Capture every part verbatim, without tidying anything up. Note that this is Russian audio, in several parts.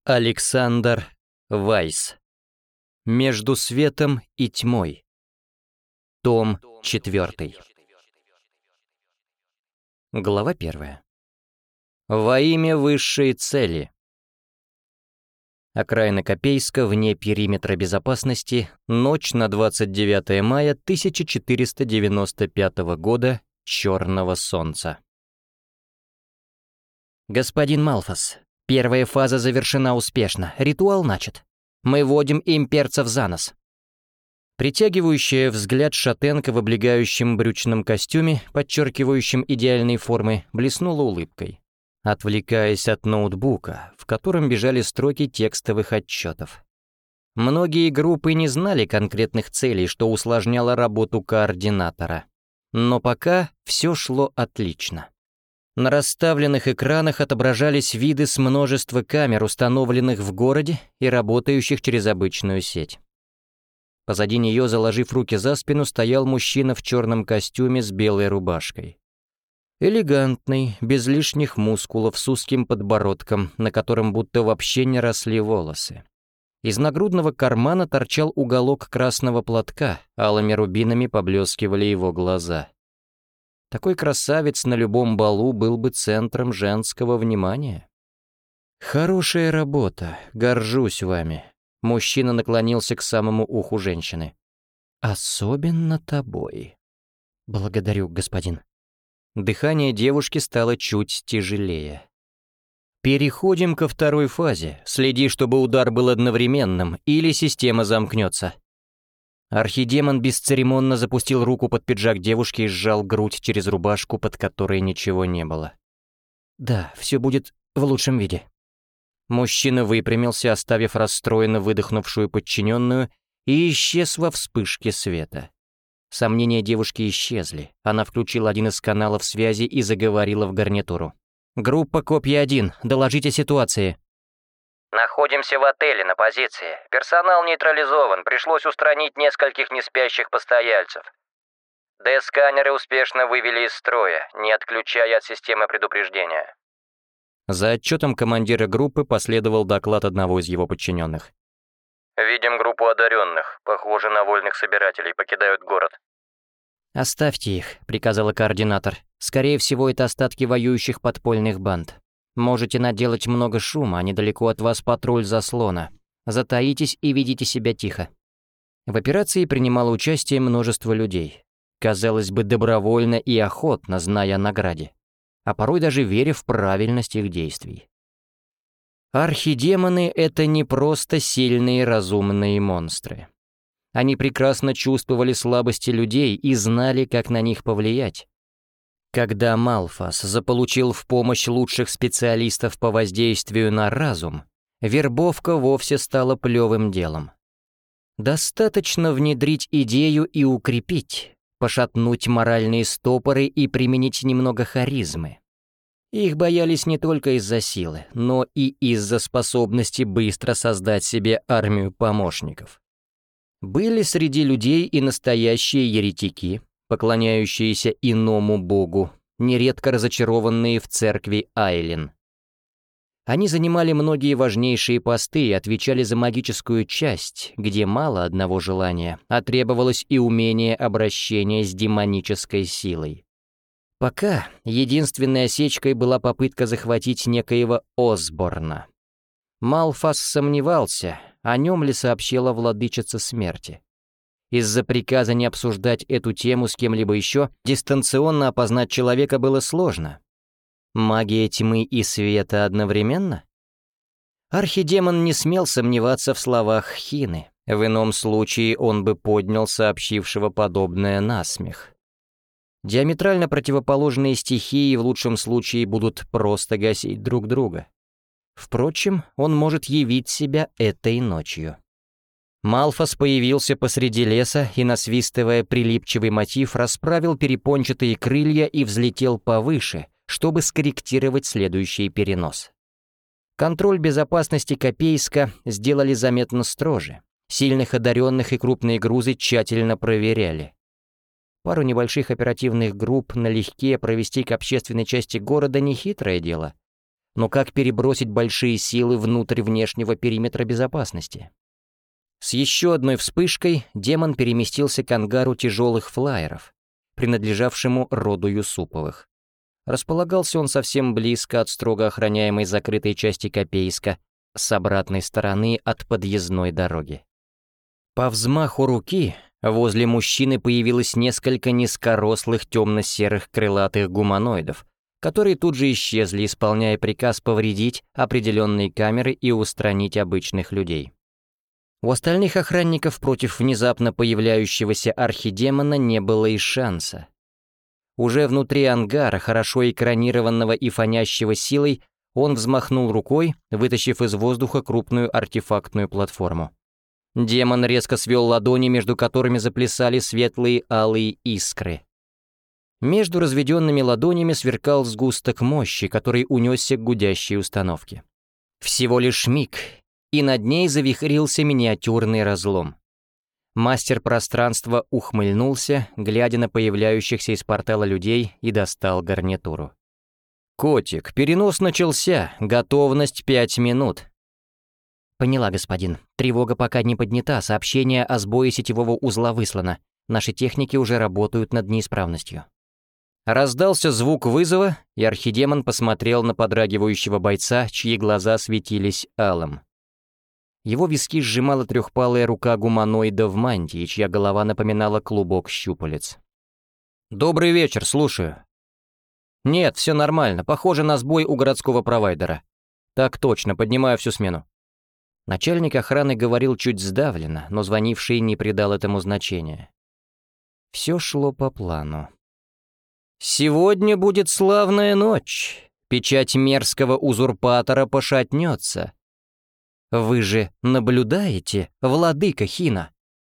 Александр Вайс. Между светом и тьмой. Том четвертый. Глава первая. Во имя высшей цели. Окраина Копейска, вне периметра безопасности, ночь на двадцать девятое мая тысяча четыреста девяносто пятого года Черного Солнца. Господин Малфас, первая фаза завершена успешно, ритуал начат. Мы водим имперцев за нос. Притягивающая взгляд шатенка в облегающем брючном костюме, подчеркивающем идеальные формы, блеснула улыбкой, отвлекаясь от ноутбука, в котором бежали строки текстовых отчетов. Многие группы не знали конкретных целей, что усложняло работу координатора. Но пока все шло отлично. На расставленных экранах отображались виды с множества камер, установленных в городе и работающих через обычную сеть. Позади нее, заложив руки за спину, стоял мужчина в черном костюме с белой рубашкой. Элегантный, без лишних мускулов, с узким подбородком, на котором будто вообще не росли волосы. Из нагрудного кармана торчал уголок красного платка, алыми рубинами поблескивали его глаза. Такой красавец на любом балу был бы центром женского внимания. «Хорошая работа, горжусь вами». Мужчина наклонился к самому уху женщины. «Особенно тобой». «Благодарю, господин». Дыхание девушки стало чуть тяжелее. «Переходим ко второй фазе. Следи, чтобы удар был одновременным, или система замкнется». Архидемон бесцеремонно запустил руку под пиджак девушки и сжал грудь через рубашку, под которой ничего не было. «Да, все будет в лучшем виде». Мужчина выпрямился, оставив расстроенно выдохнувшую подчиненную, и исчез во вспышке света. Сомнения девушки исчезли. Она включила один из каналов связи и заговорила в гарнитуру. «Группа Копья один, доложите ситуации». «Находимся в отеле на позиции. Персонал нейтрализован, пришлось устранить нескольких неспящих постояльцев. Д-сканеры успешно вывели из строя, не отключая от системы предупреждения». За отчетом командира группы последовал доклад одного из его подчиненных. «Видим группу одаренных. Похоже, на вольных собирателей покидают город». «Оставьте их», — приказала координатор. «Скорее всего, это остатки воюющих подпольных банд. Можете наделать много шума, а недалеко от вас патруль заслона. Затаитесь и ведите себя тихо». В операции принимало участие множество людей. Казалось бы, добровольно и охотно, зная о награде. А порой даже веря в правильность их действий. Архидемоны — это не просто сильные разумные монстры. Они прекрасно чувствовали слабости людей и знали, как на них повлиять. Когда Малфас заполучил в помощь лучших специалистов по воздействию на разум, вербовка вовсе стала плевым делом. Достаточно внедрить идею и укрепить, пошатнуть моральные стопоры и применить немного харизмы. Их боялись не только из-за силы, но и из-за способности быстро создать себе армию помощников. Были среди людей и настоящие еретики, поклоняющиеся иному богу, нередко разочарованные в церкви Айлин. Они занимали многие важнейшие посты и отвечали за магическую часть, где мало одного желания, а требовалось и умение обращения с демонической силой. Пока единственной осечкой была попытка захватить некоего Осборна. Малфас сомневался, о нем ли сообщила владычица смерти. Из-за приказа не обсуждать эту тему с кем-либо еще, дистанционно опознать человека было сложно. Магия тьмы и света одновременно? Архидемон не смел сомневаться в словах Хины. В ином случае он бы поднял сообщившего подобное на смех. Диаметрально противоположные стихии в лучшем случае будут просто гасить друг друга. Впрочем, он может явить себя этой ночью. Малфас появился посреди леса и, насвистывая прилипчивый мотив, расправил перепончатые крылья и взлетел повыше, чтобы скорректировать следующий перенос. Контроль безопасности Копейска сделали заметно строже. Сильных одаренных и крупные грузы тщательно проверяли. Пару небольших оперативных групп налегке провести к общественной части города — нехитрое дело. но как перебросить большие силы внутрь внешнего периметра безопасности? С еще одной вспышкой демон переместился к ангару тяжелых флайеров, принадлежавшему роду Юсуповых. Располагался он совсем близко от строго охраняемой закрытой части Копейска, с обратной стороны от подъездной дороги. По взмаху руки возле мужчины появилось несколько низкорослых темно-серых крылатых гуманоидов, которые тут же исчезли, исполняя приказ повредить определенные камеры и устранить обычных людей. У остальных охранников против внезапно появляющегося архидемона не было и шанса. Уже внутри ангара, хорошо экранированного и фонящего силой, он взмахнул рукой, вытащив из воздуха крупную артефактную платформу. Демон резко свел ладони, между которыми заплясали светлые алые искры. Между разведенными ладонями сверкал сгусток мощи, который унесся к гудящей установке. Всего лишь миг, и над ней завихрился миниатюрный разлом. Мастер пространства ухмыльнулся, глядя на появляющихся из портала людей, и достал гарнитуру. «Котик, перенос начался, готовность пять минут». «Поняла, господин. Тревога пока не поднята, сообщение о сбое сетевого узла выслано. Наши техники уже работают над неисправностью». Раздался звук вызова, и архидемон посмотрел на подрагивающего бойца, чьи глаза светились алым. Его виски сжимала трехпалая рука гуманоида в мантии, чья голова напоминала клубок щупалец. «Добрый вечер, слушаю». «Нет, все нормально, похоже на сбой у городского провайдера». «Так точно, поднимаю всю смену». Начальник охраны говорил чуть сдавленно, но звонивший не придал этому значения. Все шло по плану. «Сегодня будет славная ночь. Печать мерзкого узурпатора пошатнется. Вы же наблюдаете, владыка Хина?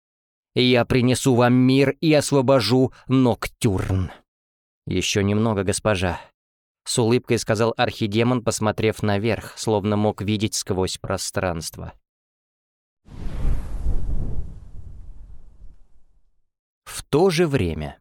Я принесу вам мир и освобожу Ноктюрн». «Еще немного, госпожа», — с улыбкой сказал архидемон, посмотрев наверх, словно мог видеть сквозь пространство. В то же время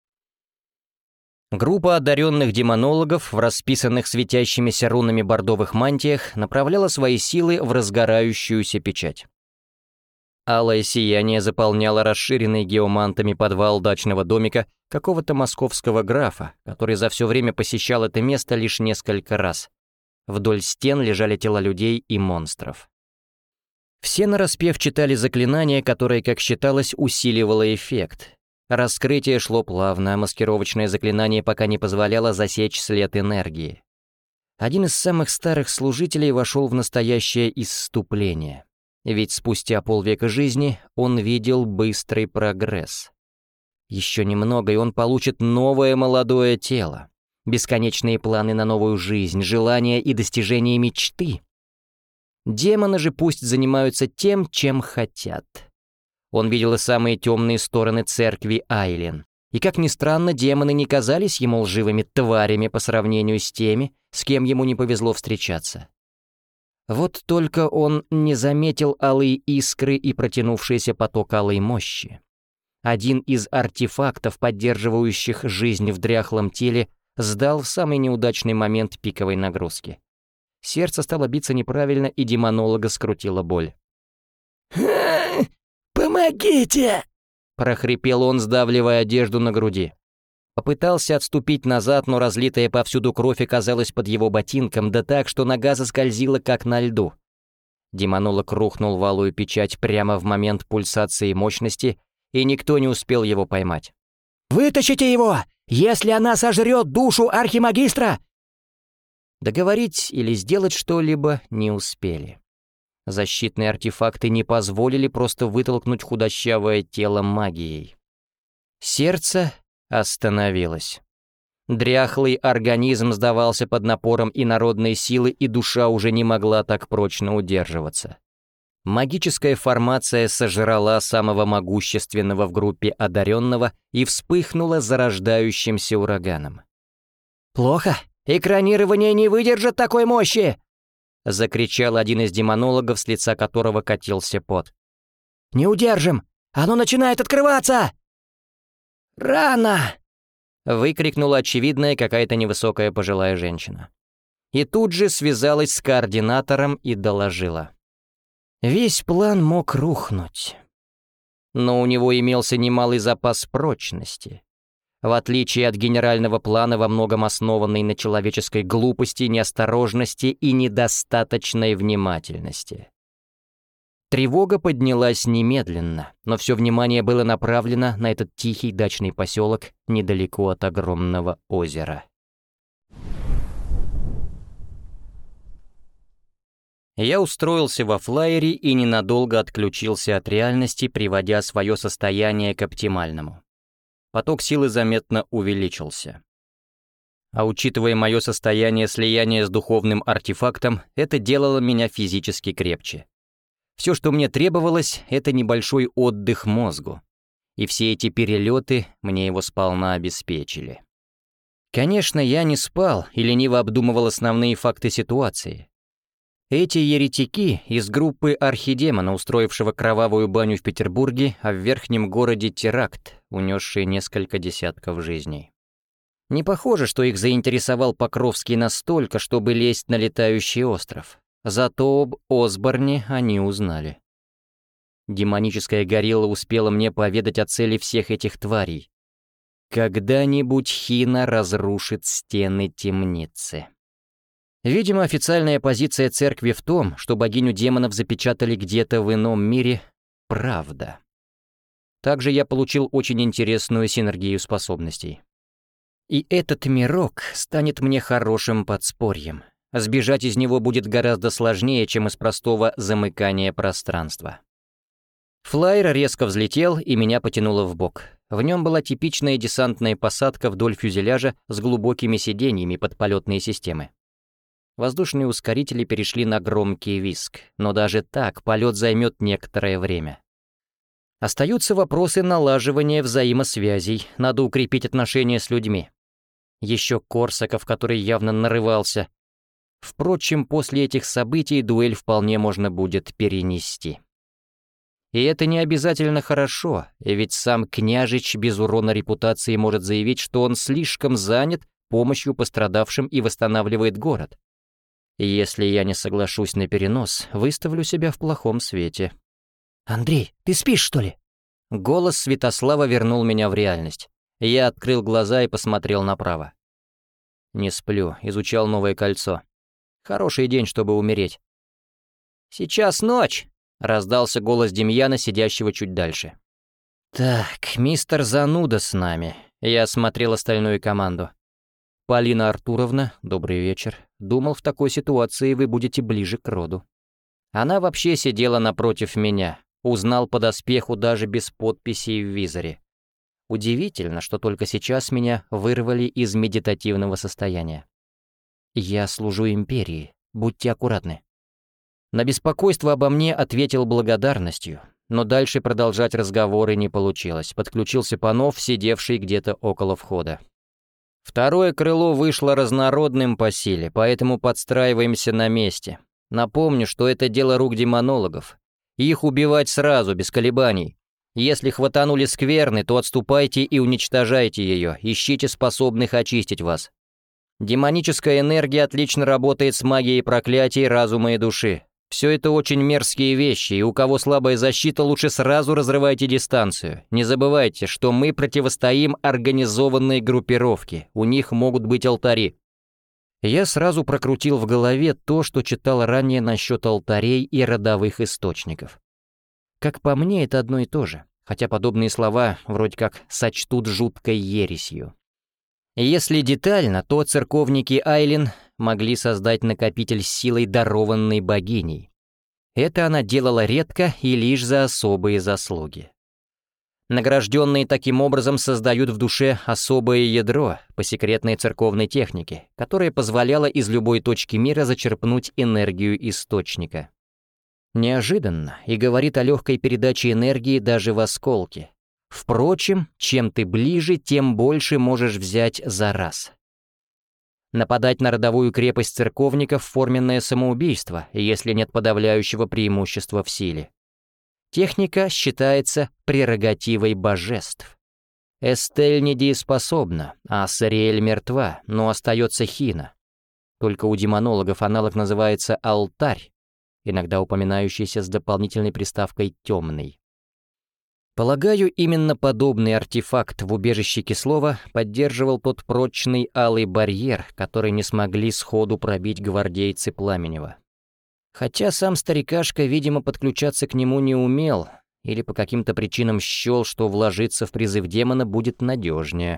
группа одаренных демонологов в расписанных светящимися рунами бордовых мантиях направляла свои силы в разгорающуюся печать. Алое сияние заполняло расширенный геомантами подвал дачного домика какого-то московского графа, который за все время посещал это место лишь несколько раз. Вдоль стен лежали тела людей и монстров. Все нараспев читали заклинание, которое, как считалось, усиливало эффект. Раскрытие шло плавно, а маскировочное заклинание пока не позволяло засечь след энергии. Один из самых старых служителей вошел в настоящее исступление. Ведь спустя полвека жизни он видел быстрый прогресс. Еще немного, и он получит новое молодое тело, бесконечные планы на новую жизнь, желания и достижения мечты. Демоны же пусть занимаются тем, чем хотят. Он видел и самые темные стороны церкви Айлен. И, как ни странно, демоны не казались ему лживыми тварями по сравнению с теми, с кем ему не повезло встречаться. Вот только он не заметил алые искры и протянувшийся поток алой мощи. Один из артефактов, поддерживающих жизнь в дряхлом теле, сдал в самый неудачный момент пиковой нагрузки. Сердце стало биться неправильно, и демонолога скрутила боль. «Помогите!» — прохрипел он, сдавливая одежду на груди. Попытался отступить назад, но разлитая повсюду кровь оказалась под его ботинком, да так, что нога заскользила, как на льду. Демонолог рухнул в алую печать прямо в момент пульсации мощности, и никто не успел его поймать. «Вытащите его! Если она сожрет душу архимагистра!» Договорить или сделать что-либо не успели. Защитные артефакты не позволили просто вытолкнуть худощавое тело магией. Сердце остановилось. Дряхлый организм сдавался под напором инородной силы, и душа уже не могла так прочно удерживаться. Магическая формация сожрала самого могущественного в группе одаренного и вспыхнула зарождающимся ураганом. «Плохо! Экранирование не выдержит такой мощи!» — закричал один из демонологов, с лица которого катился пот. «Не удержим! Оно начинает открываться!» «Рано!» — выкрикнула очевидная какая-то невысокая пожилая женщина. и тут же связалась с координатором и доложила. Весь план мог рухнуть. Но у него имелся немалый запас прочности. В отличие от генерального плана, во многом основанный на человеческой глупости, неосторожности и недостаточной внимательности. Тревога поднялась немедленно, но все внимание было направлено на этот тихий дачный поселок недалеко от огромного озера. Я устроился во флайере и ненадолго отключился от реальности, приводя свое состояние к оптимальному. Поток силы заметно увеличился. А учитывая мое состояние слияния с духовным артефактом, это делало меня физически крепче. Все, что мне требовалось, это небольшой отдых мозгу. И все эти перелеты мне его сполна обеспечили. Конечно, я не спал и лениво обдумывал основные факты ситуации. Эти еретики из группы архидемона, устроившего кровавую баню в Петербурге, а в верхнем городе теракт, унесший несколько десятков жизней. Не похоже, что их заинтересовал Покровский настолько, чтобы лезть на летающий остров. Зато об Осборне они узнали. Демоническая горилла успела мне поведать о цели всех этих тварей. Когда-нибудь Хина разрушит стены темницы. Видимо, официальная позиция церкви в том, что богиню демонов запечатали где-то в ином мире, правда. Также я получил очень интересную синергию способностей. И этот мирок станет мне хорошим подспорьем. Сбежать из него будет гораздо сложнее, чем из простого замыкания пространства. Флайер резко взлетел, и меня потянуло вбок. В нем была типичная десантная посадка вдоль фюзеляжа с глубокими сиденьями под полетные системы. Воздушные ускорители перешли на громкий визг, но даже так полет займет некоторое время. Остаются вопросы налаживания взаимосвязей, надо укрепить отношения с людьми. Еще Корсаков, который явно нарывался. Впрочем, после этих событий дуэль вполне можно будет перенести. И это не обязательно хорошо, ведь сам княжич без урона репутации может заявить, что он слишком занят помощью пострадавшим и восстанавливает город. Если я не соглашусь на перенос, выставлю себя в плохом свете. «Андрей, ты спишь, что ли?» Голос Святослава вернул меня в реальность. Я открыл глаза и посмотрел направо. Не сплю, изучал новое кольцо. Хороший день, чтобы умереть. «Сейчас ночь!» — раздался голос Демьяна, сидящего чуть дальше. «Так, мистер Зануда с нами». Я осмотрел остальную команду. «Полина Артуровна, добрый вечер. Думал, в такой ситуации вы будете ближе к роду». Она вообще сидела напротив меня. Узнал по доспеху даже без подписей в визоре. Удивительно, что только сейчас меня вырвали из медитативного состояния. «Я служу империи. Будьте аккуратны». На беспокойство обо мне ответил благодарностью, но дальше продолжать разговоры не получилось. Подключился Панов, сидевший где-то около входа. Второе крыло вышло разнородным по силе, поэтому подстраиваемся на месте. Напомню, что это дело рук демонологов. Их убивать сразу, без колебаний. Если хватанули скверны, то отступайте и уничтожайте ее, ищите способных очистить вас. Демоническая энергия отлично работает с магией проклятий разума и души. Все это очень мерзкие вещи, и у кого слабая защита, лучше сразу разрывайте дистанцию. Не забывайте, что мы противостоим организованной группировке, у них могут быть алтари. Я сразу прокрутил в голове то, что читал ранее насчет алтарей и родовых источников. Как по мне, это одно и то же, хотя подобные слова вроде как сочтут жуткой ересью. Если детально, то церковники Айлин могли создать накопитель с силой, дарованной богиней. Это она делала редко и лишь за особые заслуги. Награжденные таким образом создают в душе особое ядро по секретной церковной технике, которая позволяла из любой точки мира зачерпнуть энергию источника. Неожиданно и говорит о легкой передаче энергии даже в осколке. Впрочем, чем ты ближе, тем больше можешь взять за раз. Нападать на родовую крепость церковников — форменное самоубийство, если нет подавляющего преимущества в силе. Техника считается прерогативой божеств. Эстель недееспособна, а Сариэль мертва, но остается Хина. только у демонологов аналог называется «алтарь», иногда упоминающийся с дополнительной приставкой «темный». Полагаю, именно подобный артефакт в убежище Кислова поддерживал тот прочный алый барьер, который не смогли сходу пробить гвардейцы Пламенева. Хотя сам старикашка, видимо, подключаться к нему не умел, или по каким-то причинам счел, что вложиться в призыв демона будет надежнее.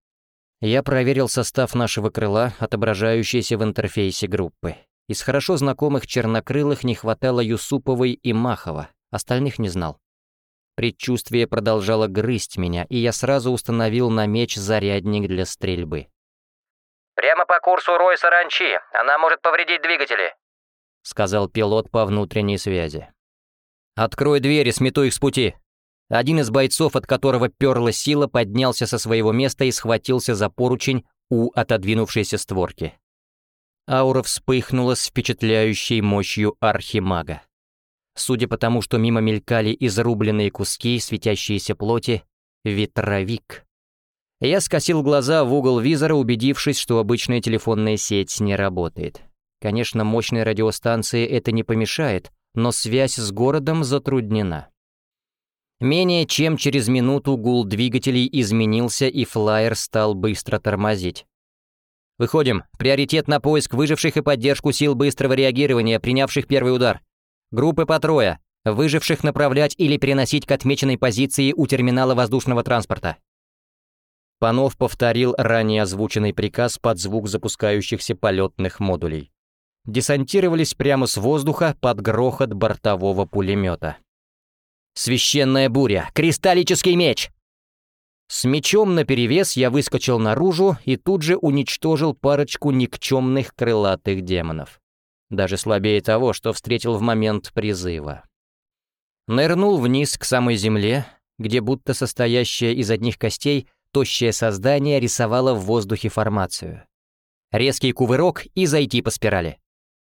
Я проверил состав нашего крыла, отображающийся в интерфейсе группы. Из хорошо знакомых чернокрылых не хватало Юсуповой и Махова, остальных не знал. Предчувствие продолжало грызть меня, и я сразу установил на меч зарядник для стрельбы. «Прямо по курсу Рой Саранчи. Она может повредить двигатели», — сказал пилот по внутренней связи. «Открой двери, смету их с пути». Один из бойцов, от которого перла сила, поднялся со своего места и схватился за поручень у отодвинувшейся створки. Аура вспыхнула с впечатляющей мощью архимага. Судя по тому, что мимо мелькали изрубленные куски светящиеся плоти, ветровик. Я скосил глаза в угол визора, убедившись, что обычная телефонная сеть не работает. Конечно, мощной радиостанции это не помешает, но связь с городом затруднена. Менее чем через минуту гул двигателей изменился, и флайер стал быстро тормозить. «Выходим. Приоритет на поиск выживших и поддержку сил быстрого реагирования, принявших первый удар. Группы по трое. Выживших направлять или переносить к отмеченной позиции у терминала воздушного транспорта». Панов повторил ранее озвученный приказ под звук запускающихся полетных модулей. Десантировались прямо с воздуха под грохот бортового пулемета. «Священная буря! Кристаллический меч!» С мечом наперевес я выскочил наружу и тут же уничтожил парочку никчемных крылатых демонов. Даже слабее того, что встретил в момент призыва. Нырнул вниз к самой земле, где будто состоящее из одних костей тощее создание рисовало в воздухе формацию. Резкий кувырок и зайти по спирали.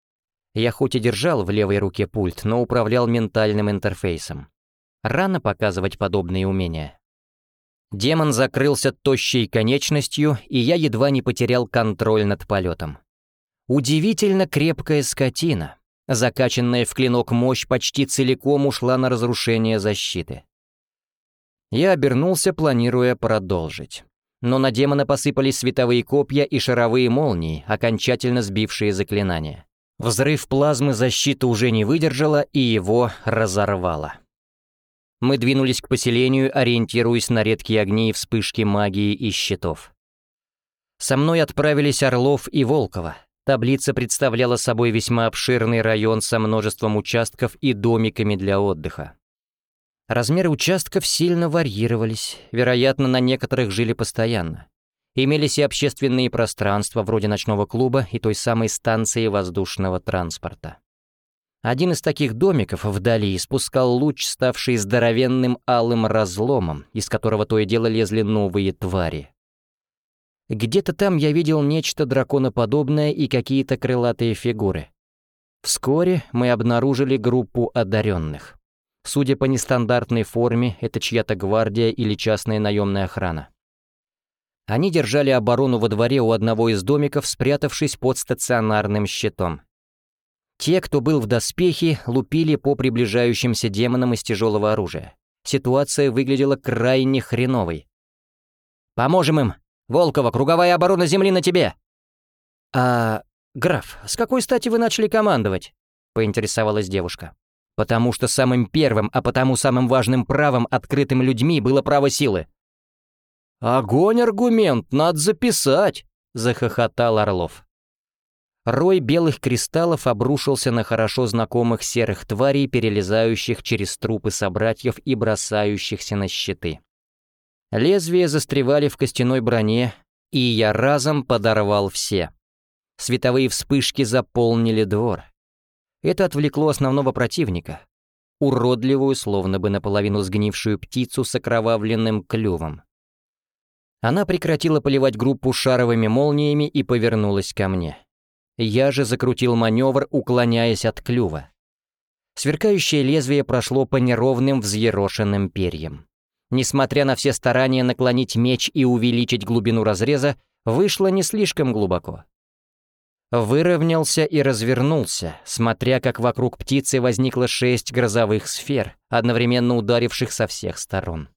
Я хоть и держал в левой руке пульт, но управлял ментальным интерфейсом. Рано показывать подобные умения. Демон закрылся тощей конечностью, и я едва не потерял контроль над полетом. Удивительно крепкая скотина. Закачанная в клинок мощь почти целиком ушла на разрушение защиты. Я обернулся, планируя продолжить. Но на демона посыпались световые копья и шаровые молнии, окончательно сбившие заклинание. Взрыв плазмы защита уже не выдержала, и его разорвало. Мы двинулись к поселению, ориентируясь на редкие огни и вспышки магии и щитов. Со мной отправились Орлов и Волкова. Таблица представляла собой весьма обширный район со множеством участков и домиками для отдыха. Размеры участков сильно варьировались, вероятно, на некоторых жили постоянно. Имелись и общественные пространства, вроде ночного клуба и той самой станции воздушного транспорта. Один из таких домиков вдали испускал луч, ставший здоровенным алым разломом, из которого то и дело лезли новые твари. Где-то там я видел нечто драконоподобное и какие-то крылатые фигуры. Вскоре мы обнаружили группу одаренных. Судя по нестандартной форме, это чья-то гвардия или частная наемная охрана. Они держали оборону во дворе у одного из домиков, спрятавшись под стационарным щитом. Те, кто был в доспехе, лупили по приближающимся демонам из тяжелого оружия. Ситуация выглядела крайне хреновой. «Поможем им! Волкова, круговая оборона земли на тебе!» «А, граф, с какой стати вы начали командовать?» — поинтересовалась девушка. «Потому что самым первым, а потому самым важным правом, открытым людьми, было право силы». «Огонь аргумент, надо записать!» — захохотал Орлов. Рой белых кристаллов обрушился на хорошо знакомых серых тварей, перелезающих через трупы собратьев и бросающихся на щиты. Лезвия застревали в костяной броне, и я разом подорвал все. Световые вспышки заполнили двор. Это отвлекло основного противника, уродливую, словно бы наполовину сгнившую птицу с окровавленным клювом. Она прекратила поливать группу шаровыми молниями и повернулась ко мне. Я же закрутил маневр, уклоняясь от клюва. Сверкающее лезвие прошло по неровным взъерошенным перьям. Несмотря на все старания наклонить меч и увеличить глубину разреза, вышло не слишком глубоко. выровнялся и развернулся, смотря как вокруг птицы возникло шесть грозовых сфер, одновременно ударивших со всех сторон.